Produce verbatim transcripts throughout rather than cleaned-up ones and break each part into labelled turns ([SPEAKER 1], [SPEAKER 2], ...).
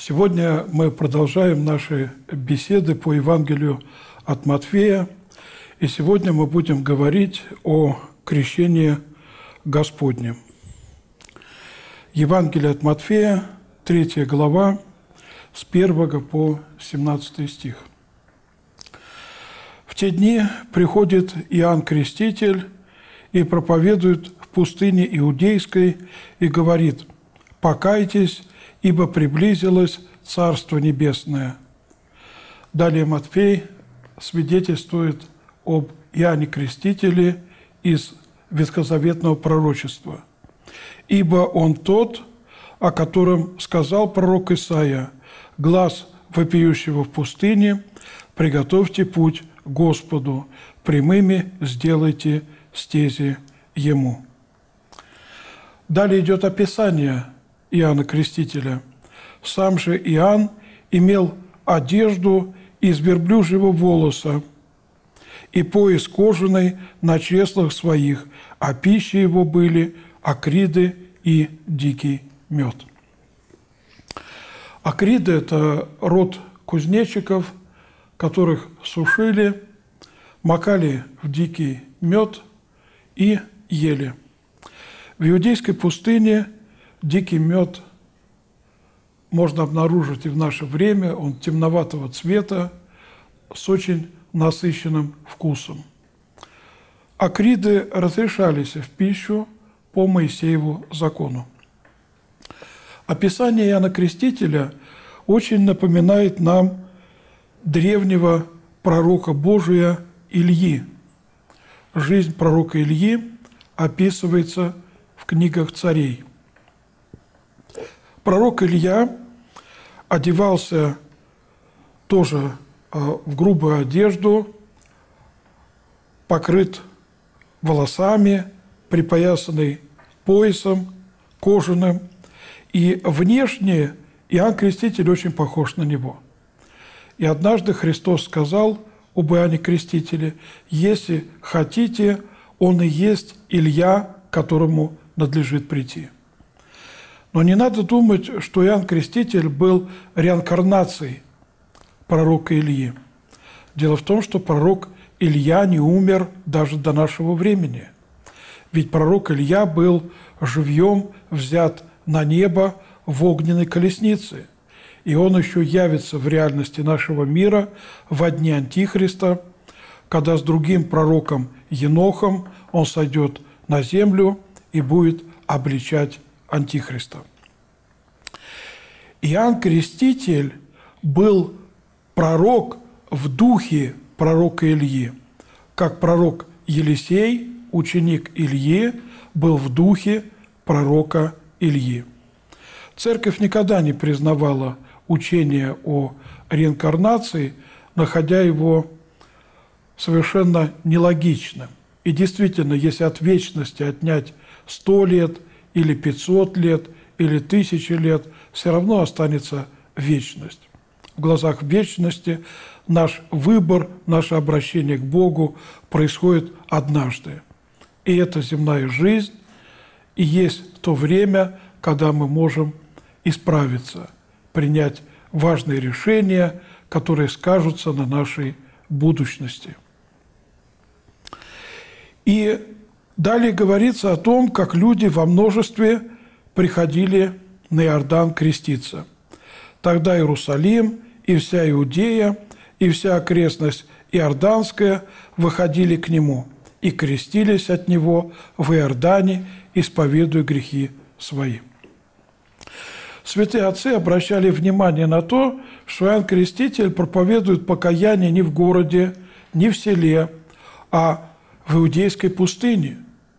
[SPEAKER 1] Сегодня мы продолжаем наши беседы по Евангелию от Матфея, и сегодня мы будем говорить о крещении Господнем. Евангелие от Матфея, третья глава, с первого по семнадцатый стих. «В те дни приходит Иоанн Креститель и проповедует в пустыне Иудейской и говорит: „Покайтесь, ибо приблизилось Царство Небесное“». Далее Матфей свидетельствует об Иоанне Крестителе из ветхозаветного пророчества. «Ибо он тот, о котором сказал пророк Исаия: „Глас вопиющего в пустыне, приготовьте путь Господу, прямыми сделайте стези Ему“». Далее идет описание Иоанна Крестителя. «Сам же Иоанн имел одежду из верблюжьего волоса и пояс кожаный на чреслах своих, а пищей его были акриды и дикий мед». Акриды – это род кузнечиков, которых сушили, макали в дикий мед и ели. В иудейской пустыне дикий мед можно обнаружить и в наше время. Он темноватого цвета, с очень насыщенным вкусом. Акриды разрешались в пищу по Моисееву закону. Описание Иоанна Крестителя очень напоминает нам древнего пророка Божия Ильи. Жизнь пророка Ильи описывается в книгах царей. Пророк Илья одевался тоже в грубую одежду, покрыт волосами, припоясанный поясом кожаным. И внешне Иоанн Креститель очень похож на него. И однажды Христос сказал об Иоанне Крестителе: «Если хотите, он и есть Илья, которому надлежит прийти». Но не надо думать, что Иоанн Креститель был реинкарнацией пророка Ильи. Дело в том, что пророк Илья не умер даже до нашего времени. Ведь пророк Илья был живьем взят на небо в огненной колеснице. И он еще явится в реальности нашего мира во дни Антихриста, когда с другим пророком Енохом он сойдет на землю и будет обличать Антихриста. Иоанн Креститель был пророк в духе пророка Ильи, как пророк Елисей, ученик Ильи, был в духе пророка Ильи. Церковь никогда не признавала учение о реинкарнации, находя его совершенно нелогичным. И действительно, если от вечности отнять сто лет или пятьсот лет или тысячи лет, все равно останется вечность. В глазах вечности наш выбор, наше обращение к Богу происходит однажды. И эта земная жизнь и есть то время, когда мы можем исправиться, принять важные решения, которые скажутся на нашей будущности. И далее говорится о том, как люди во множестве приходили на Иордан креститься. Тогда Иерусалим и вся Иудея, и вся окрестность Иорданская выходили к нему и крестились от него в Иордане, исповедуя грехи свои. Святые отцы обращали внимание на то, что Иоанн Креститель проповедует покаяние не в городе, не в селе, а в иудейской пустыне.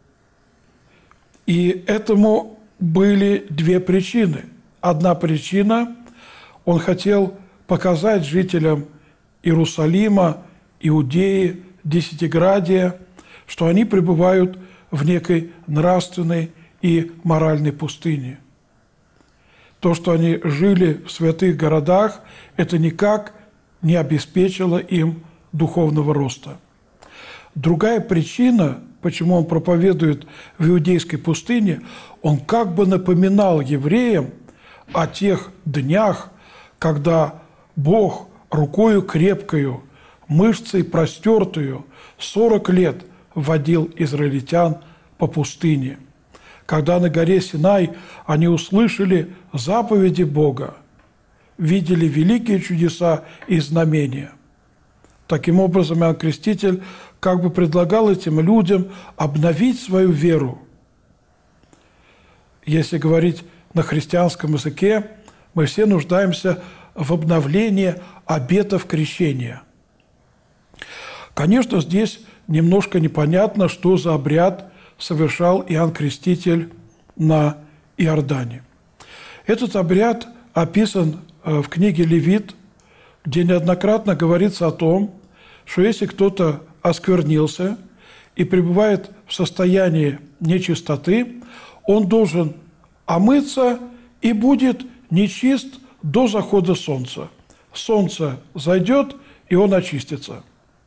[SPEAKER 1] И этому были две причины. Одна причина – он хотел показать жителям Иерусалима, Иудеи, Десятиградия, что они пребывают в некой нравственной и моральной пустыне. То, что они жили в святых городах, это никак не обеспечило им духовного роста. Другая причина, почему он проповедует в иудейской пустыне, он как бы напоминал евреям о тех днях, когда Бог рукою крепкою, мышцей простертую сорок лет водил израильтян по пустыне, когда на горе Синай они услышали заповеди Бога, видели великие чудеса и знамения. Таким образом, Иоанн Креститель как бы предлагал этим людям обновить свою веру. Если говорить на христианском языке, мы все нуждаемся в обновлении обетов крещения. Конечно, здесь немножко непонятно, что за обряд совершал Иоанн Креститель на Иордане. Этот обряд описан в книге «Левит», где неоднократно говорится о том, что если кто-то осквернился и пребывает в состоянии нечистоты, он должен омыться и будет нечист до захода солнца. Солнце зайдет, и он очистится.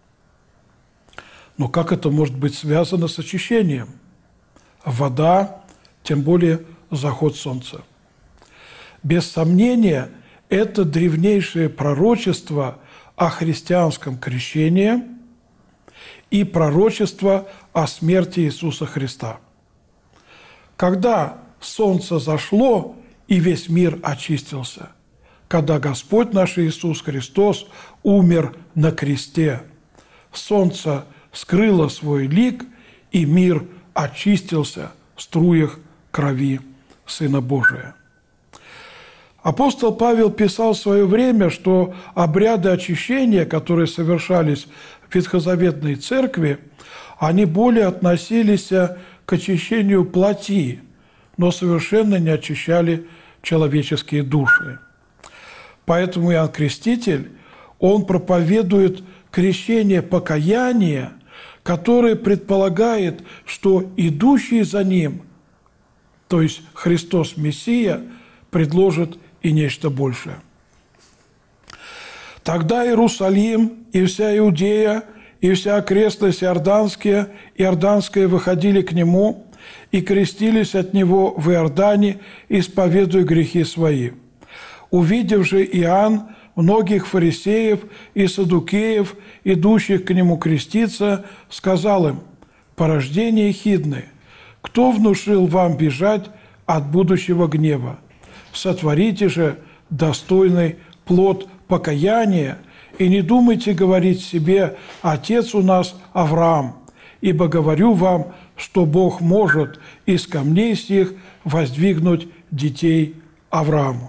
[SPEAKER 1] Но как это может быть связано с очищением? Вода, тем более заход солнца. Без сомнения, это древнейшее пророчество о христианском крещении и пророчество о смерти Иисуса Христа. Когда солнце зашло, и весь мир очистился, когда Господь наш Иисус Христос умер на кресте, солнце скрыло свой лик, и мир очистился в струях крови Сына Божия. Апостол Павел писал в свое время, что обряды очищения, которые совершались в Ветхозаветной церкви, они более относились к очищению плоти, но совершенно не очищали человеческие души. Поэтому Иоанн Креститель, он проповедует крещение покаяния, которое предполагает, что идущий за ним, то есть Христос Мессия, предложит и нечто большее. Тогда Иерусалим и вся Иудея, и вся окрестность Иорданская, Иорданская выходили к Нему и крестились от Него в Иордане, исповедуя грехи свои. Увидев же Иоанн многих фарисеев и саддукеев, идущих к Нему креститься, сказал им: «Порождение хидны, кто внушил вам бежать от будущего гнева? Сотворите же достойный плод покаяния, и не думайте говорить себе: отец у нас Авраам, ибо говорю вам, что Бог может из камней сих воздвигнуть детей Аврааму».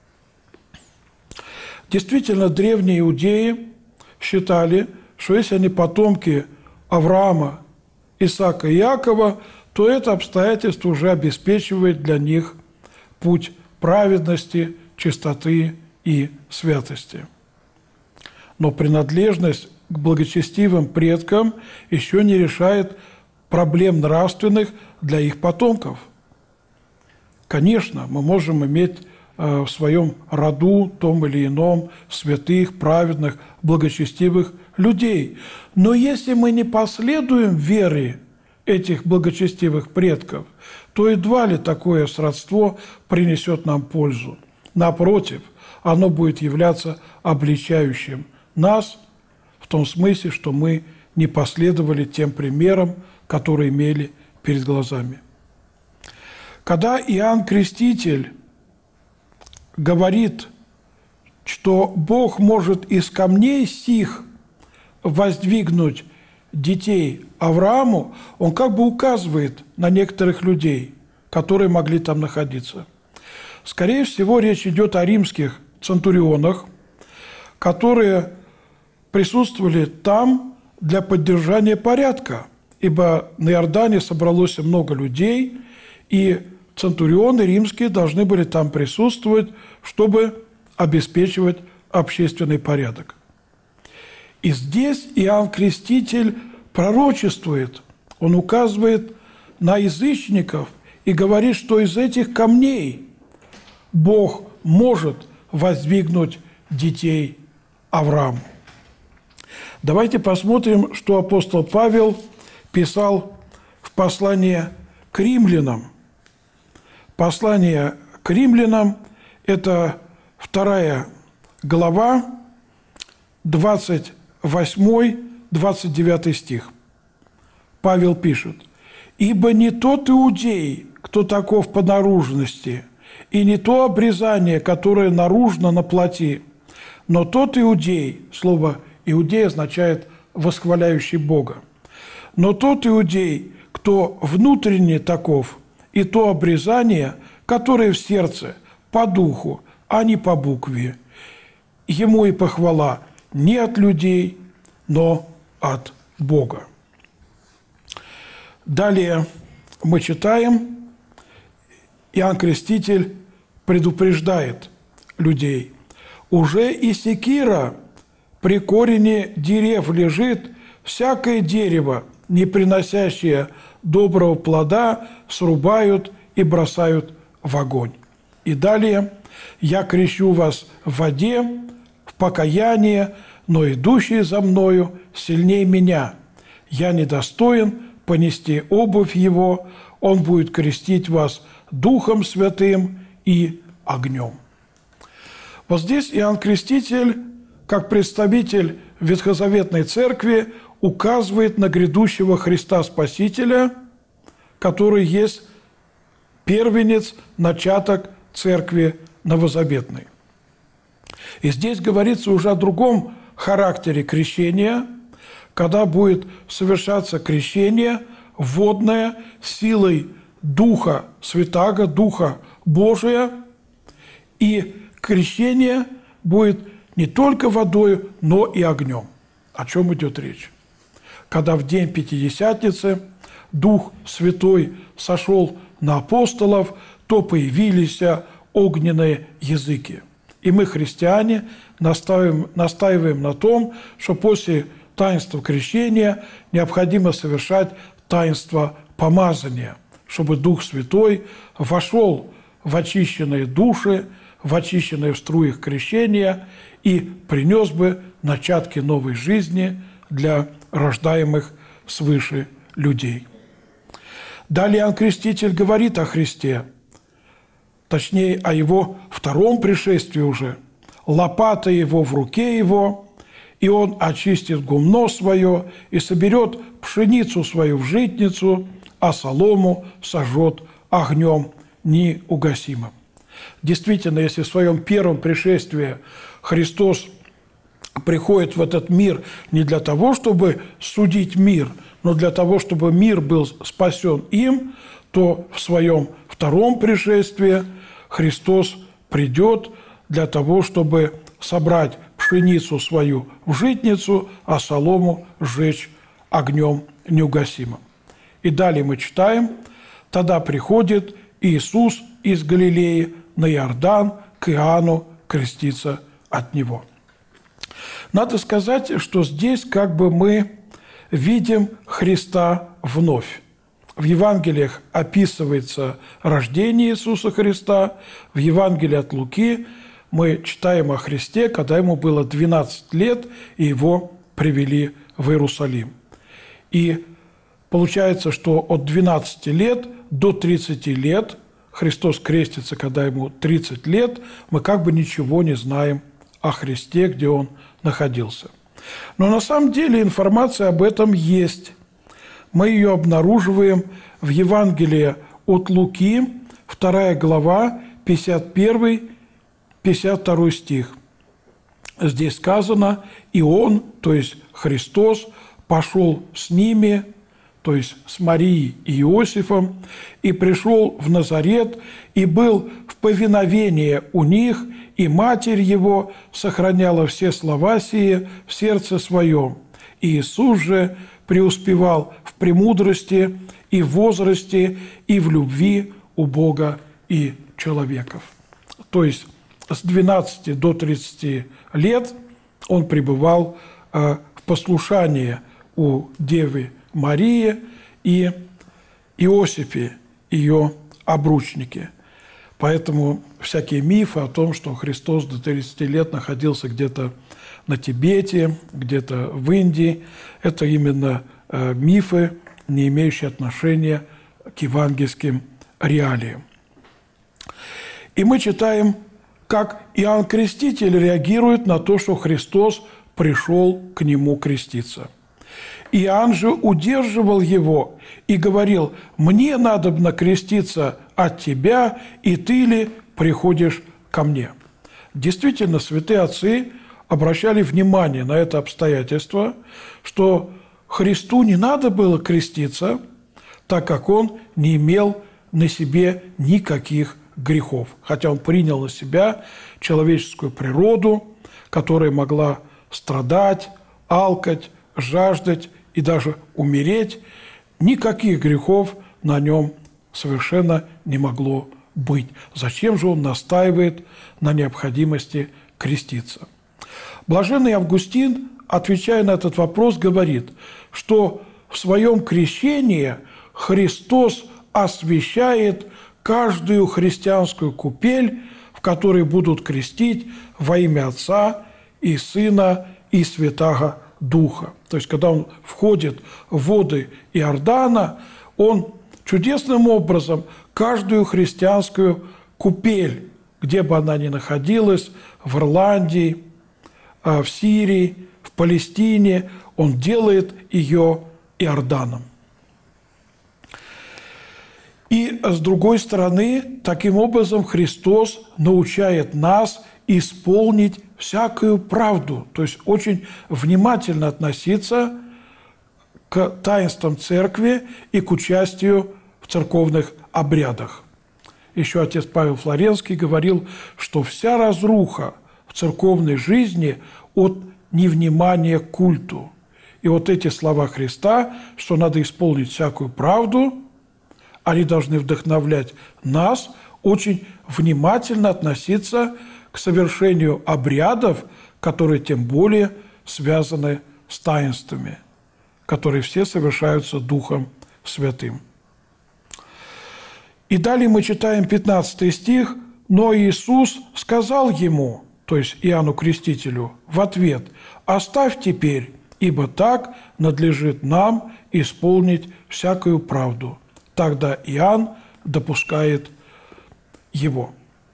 [SPEAKER 1] Действительно, древние иудеи считали, что если они потомки Авраама, Исаака и Иакова, то это обстоятельство уже обеспечивает для них путь праведности, чистоты и святости. Но принадлежность к благочестивым предкам еще не решает проблем нравственных для их потомков. Конечно, мы можем иметь в своем роду, том или ином, святых, праведных, благочестивых людей. Но если мы не последуем вере этих благочестивых предков, то едва ли такое сродство принесет нам пользу. Напротив, оно будет являться обличающим нас в том смысле, что мы не последовали тем примерам, которые имели перед глазами. Когда Иоанн Креститель говорит, что Бог может из камней сих воздвигнуть детей Аврааму, он как бы указывает на некоторых людей, которые могли там находиться. Скорее всего, речь идет о римских центурионах, которые присутствовали там для поддержания порядка, ибо на Иордане собралось много людей, и центурионы римские должны были там присутствовать, чтобы обеспечивать общественный порядок. И здесь Иоанн Креститель пророчествует, он указывает на язычников и говорит, что из этих камней Бог может воздвигнуть детей Аврааму. Давайте посмотрим, что апостол Павел писал в послании к римлянам. Послание к римлянам – это вторая глава, двадцать восьмой двадцать девятый стих. Павел пишет: «Ибо не тот иудей, кто таков по наружности, и не то обрезание, которое наружно на плоти, но тот иудей», слово «иудей» означает «восхваляющий Бога», «но тот иудей, кто внутренне таков, и то обрезание, которое в сердце, по духу, а не по букве. Ему и похвала не от людей, но от Бога». Далее мы читаем, Иоанн Креститель предупреждает людей: «Уже и секира при корене дерев лежит, всякое дерево, не приносящее доброго плода, срубают и бросают в огонь». И далее: «Я крещу вас в воде, в покаяние, но идущий за мною сильнее меня. Я недостоин понести обувь его, он будет крестить вас Духом Святым и огнем». Вот здесь Иоанн Креститель, как представитель Ветхозаветной Церкви, указывает на грядущего Христа Спасителя, который есть первенец, начаток Церкви Новозаветной. И здесь говорится уже о другом характере крещения, когда будет совершаться крещение водное силой Духа Святаго, Духа Божия, и крещение будет не только водой, но и огнем. О чем идет речь? Когда в день Пятидесятницы Дух Святой сошел на апостолов, то появились огненные языки. И мы, христиане, настаиваем, настаиваем на том, что после таинства крещения необходимо совершать таинство помазания, чтобы Дух Святой вошел в очищенные души, в очищенные в струях крещения и принес бы начатки новой жизни для рождаемых свыше людей. Далее Иоанн Креститель говорит о Христе, точнее, о Его втором пришествии уже. «Лопата Его в руке Его, и Он очистит гумно свое, и соберет пшеницу свою в житницу, а солому сожжет огнем неугасимым». Действительно, если в своем первом пришествии Христос приходит в этот мир не для того, чтобы судить мир, но для того, чтобы мир был спасен им, то в своем втором пришествии Христос придет для того, чтобы собрать пшеницу свою в житницу, а солому сжечь огнем неугасимым. И далее мы читаем: «Тогда приходит Иисус из Галилеи на Иордан к Иоанну креститься от Него». Надо сказать, что здесь как бы мы видим Христа вновь. В Евангелиях описывается рождение Иисуса Христа, в Евангелии от Луки мы читаем о Христе, когда ему было двенадцать лет, и его привели в Иерусалим. И получается, что от двенадцати лет до тридцати лет, Христос крестится, когда ему тридцать лет, мы как бы ничего не знаем о Христе, где он находился. Но на самом деле информация об этом есть. Мы ее обнаруживаем в Евангелии от Луки, вторая глава, пятьдесят первый — пятьдесят второй стих. Здесь сказано: «И Он, то есть Христос, пошел с ними», то есть с Марией и Иосифом, «и пришел в Назарет, и был в повиновении у них, и Матерь Его сохраняла все слова сии в сердце своем. И Иисус же преуспевал в премудрости и в возрасте, и в любви у Бога и человеков». То есть с двенадцати до тридцати лет он пребывал в послушании у Девы Марии и Иосифе, ее обручнике. Поэтому всякие мифы о том, что Христос до тридцати лет находился где-то на Тибете, где-то в Индии, это именно мифы, не имеющие отношения к евангельским реалиям. И мы читаем, как Иоанн Креститель реагирует на то, что Христос пришел к нему креститься. Иоанн же удерживал его и говорил: «Мне надобно креститься от тебя, и ты ли приходишь ко мне?» Действительно, святые отцы обращали внимание на это обстоятельство, что Христу не надо было креститься, так как он не имел на себе никаких грехов, хотя он принял на себя человеческую природу, которая могла страдать, алкать, жаждать и даже умереть. Никаких грехов на нем совершенно не могло быть. Зачем же он настаивает на необходимости креститься? Блаженный Августин, отвечая на этот вопрос, говорит, что в своем крещении Христос освящает каждую христианскую купель, в которой будут крестить во имя Отца и Сына и Святаго Духа. То есть, когда он входит в воды Иордана, он чудесным образом каждую христианскую купель, где бы она ни находилась, в Ирландии, в Сирии, в Палестине, он делает ее Иорданом. И, с другой стороны, таким образом Христос научает нас исполнить всякую правду, то есть очень внимательно относиться к таинствам церкви и к участию в церковных обрядах. Еще отец Павел Флоренский говорил, что вся разруха в церковной жизни от невнимания к культу. И вот эти слова Христа, что надо исполнить всякую правду, они должны вдохновлять нас очень внимательно относиться к совершению обрядов, которые тем более связаны с таинствами, которые все совершаются Духом Святым. И далее мы читаем пятнадцатый стих. «Но Иисус сказал ему», то есть Иоанну Крестителю, в ответ: «Оставь теперь, ибо так надлежит нам исполнить всякую правду». Тогда Иоанн допускает его.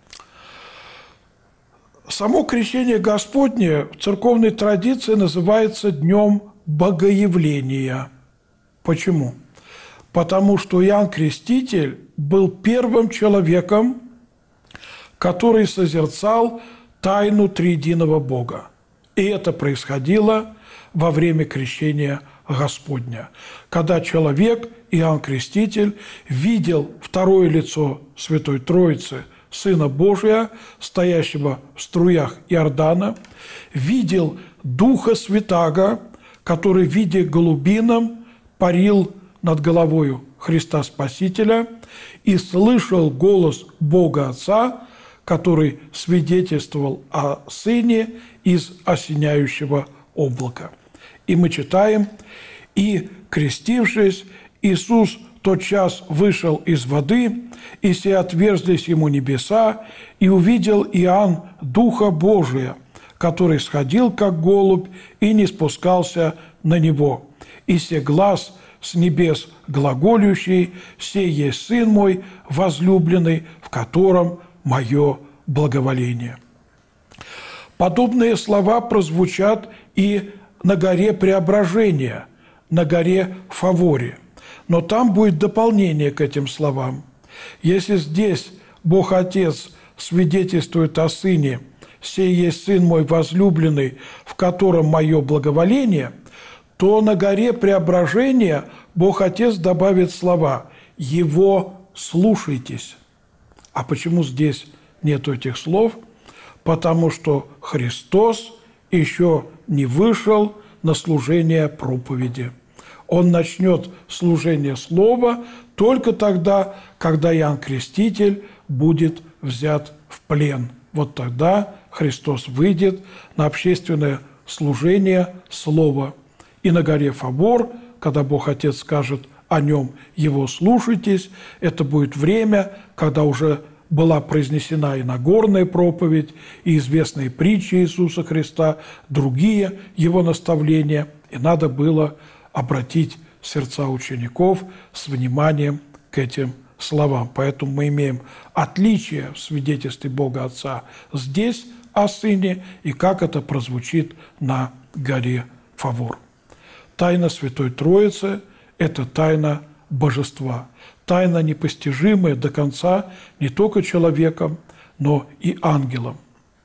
[SPEAKER 1] Само крещение Господне в церковной традиции называется Днем Богоявления. Почему? Потому что Иоанн Креститель был первым человеком, который созерцал тайну триединого Бога. И это происходило во время крещения Господня, когда человек, Иоанн Креститель, видел второе лицо Святой Троицы, Сына Божия, стоящего в струях Иордана, видел Духа Святаго, который в виде голубином парил над головою Христа Спасителя, и слышал голос Бога Отца, который свидетельствовал о Сыне из осеняющего облака. И мы читаем: «И, крестившись, Иисус тотчас вышел из воды, и се отверзлись ему небеса, и увидел Иоанн Духа Божия, который сходил, как голубь, и не спускался на него. И се глас с небес глаголющий: «Сей есть Сын мой возлюбленный, в котором мое благоволение». Подобные слова прозвучат и на горе Преображения, на горе Фаворе. Но там будет дополнение к этим словам. Если здесь Бог Отец свидетельствует о Сыне: «Сей есть Сын мой возлюбленный, в котором мое благоволение», то на горе Преображения Бог Отец добавит слова: «Его слушайтесь». А почему здесь нету этих слов? Потому что Христос еще не вышел на служение проповеди. Он начнет служение слова только тогда, когда Иоанн Креститель будет взят в плен. Вот тогда Христос выйдет на общественное служение слова. И на горе Фавор, когда Бог Отец скажет о нем: «Его слушайтесь», это будет время, когда уже была произнесена и Нагорная проповедь, и известные притчи Иисуса Христа, другие его наставления, и надо было обратить сердца учеников с вниманием к этим словам. Поэтому мы имеем отличие в свидетельстве Бога Отца здесь о Сыне и как это прозвучит на горе Фавор. Тайна Святой Троицы – это тайна Божества, тайна непостижимая до конца не только человеком, но и ангелом.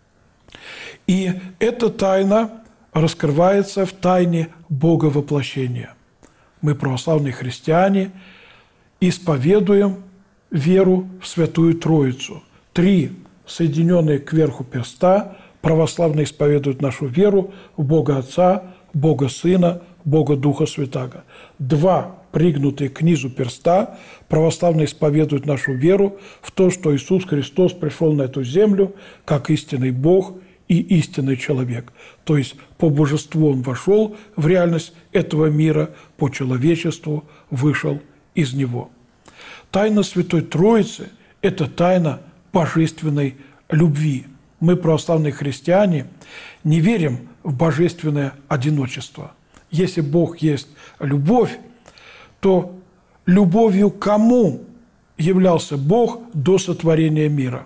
[SPEAKER 1] И эта тайна раскрывается в тайне Боговоплощения. Мы, православные христиане, исповедуем веру в Святую Троицу. Три соединенные кверху перста православные исповедуют нашу веру в Бога Отца, Бога Сына, Бога Духа Святаго. Два пригнутые к низу перста православные исповедуют нашу веру в то, что Иисус Христос пришел на эту землю как истинный Бог и истинный человек. То есть по божеству Он вошел в реальность этого мира, по человечеству вышел из него. Тайна Святой Троицы – это тайна божественной любви. Мы, православные христиане, не верим в божественное одиночество. Если Бог есть любовь, то любовью к кому являлся Бог до сотворения мира?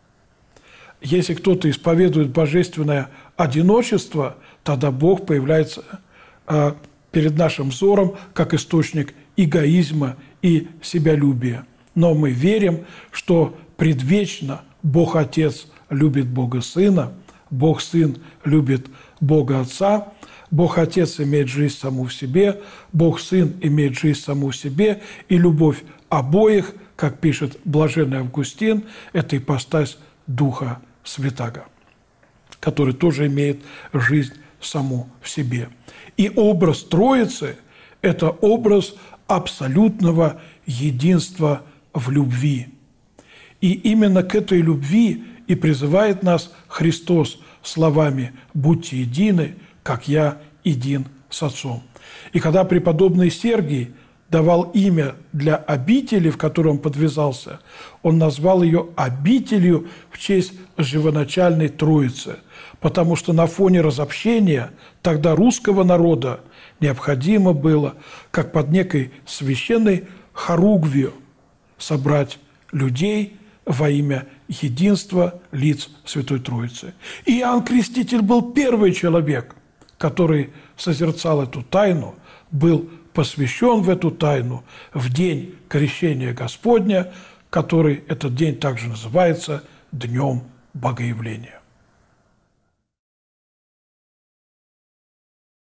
[SPEAKER 1] Если кто-то исповедует божественное одиночество, тогда Бог появляется перед нашим взором как источник эгоизма и себялюбия. Но мы верим, что предвечно Бог Отец любит Бога Сына, Бог Сын любит Бога Отца, Бог Отец имеет жизнь саму в себе, Бог Сын имеет жизнь саму в себе, и любовь обоих, как пишет блаженный Августин, это ипостась Духа Святаго, который тоже имеет жизнь саму в себе. И образ Троицы – это образ абсолютного единства в любви. И именно к этой любви и призывает нас Христос словами «Будьте едины, как я един с Отцом». И когда преподобный Сергий давал имя для обители, в которой он подвязался, он назвал ее обителью в честь живоначальной Троицы, потому что на фоне разобщения тогда русского народа необходимо было, как под некой священной хоругвью, собрать людей во имя единства лиц Святой Троицы. И Иоанн Креститель был первый человек, который созерцал эту тайну, был посвящен в эту тайну в день Крещения Господня, который этот день также называется Днем Богоявления.